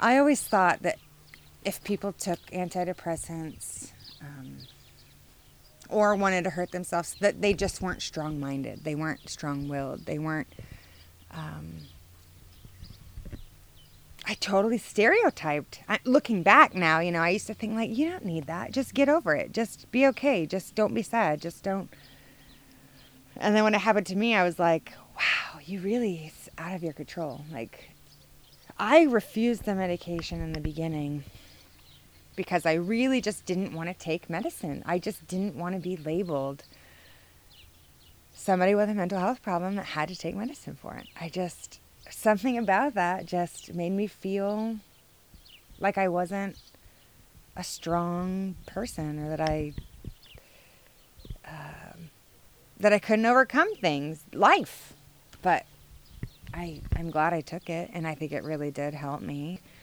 I always thought that if people took antidepressants or wanted to hurt themselves, that they just weren't strong-minded. They weren't strong-willed. They weren't... I totally stereotyped. Looking back now, I used to think like, you don't need that. Just get over it. Just be okay. Just don't be sad. Just don't. And then when it happened to me, I was like, wow, you really, it's out of your control. Like, I refused the medication in the beginning because I really just didn't want to take medicine. I just didn't want to be labeled somebody with a mental health problem that had to take medicine for it. Something about that just made me feel like I wasn't a strong person, or that I couldn't overcome things, life. But I'm glad I took it, and I think it really did help me.